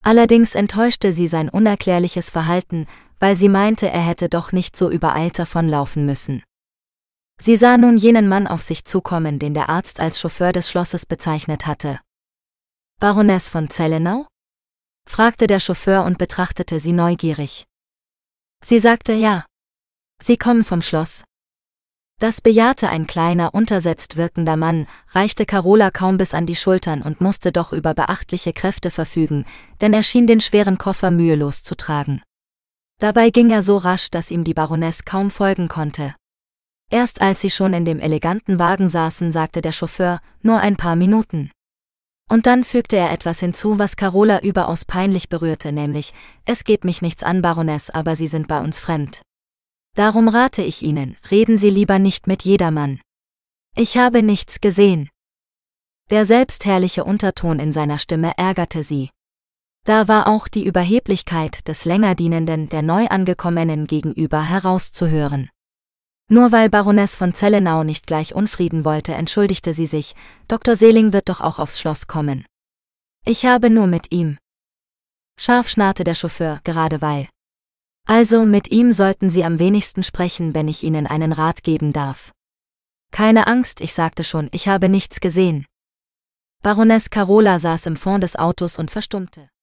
Allerdings enttäuschte sie sein unerklärliches Verhalten, weil sie meinte, er hätte doch nicht so übereilt davonlaufen müssen. Sie sah nun jenen Mann auf sich zukommen, den der Arzt als Chauffeur des Schlosses bezeichnet hatte. »Baroness von Zellenau?« fragte der Chauffeur und betrachtete sie neugierig. Sie sagte ja. »Sie kommen vom Schloss?« Das bejahte ein kleiner, untersetzt wirkender Mann, reichte Carola kaum bis an die Schultern und musste doch über beachtliche Kräfte verfügen, denn er schien den schweren Koffer mühelos zu tragen. Dabei ging er so rasch, dass ihm die Baroness kaum folgen konnte. Erst als sie schon in dem eleganten Wagen saßen, sagte der Chauffeur, »Nur ein paar Minuten.« Und dann fügte er etwas hinzu, was Carola überaus peinlich berührte, nämlich, »Es geht mich nichts an, Baroness, aber Sie sind bei uns fremd. Darum rate ich Ihnen, reden Sie lieber nicht mit jedermann. Ich habe nichts gesehen.« Der selbstherrliche Unterton in seiner Stimme ärgerte sie. Da war auch die Überheblichkeit des Längerdienenden der Neuangekommenen gegenüber herauszuhören. Nur weil Baroness von Zellenau nicht gleich Unfrieden wollte, entschuldigte sie sich, »Dr. Seeling wird doch auch aufs Schloss kommen. Ich habe nur mit ihm.« Scharf schnarrte der Chauffeur, gerade weil. »Also mit ihm sollten Sie am wenigsten sprechen, wenn ich Ihnen einen Rat geben darf.« »Keine Angst, ich sagte schon, ich habe nichts gesehen.« Baroness Carola saß im Fond des Autos und verstummte.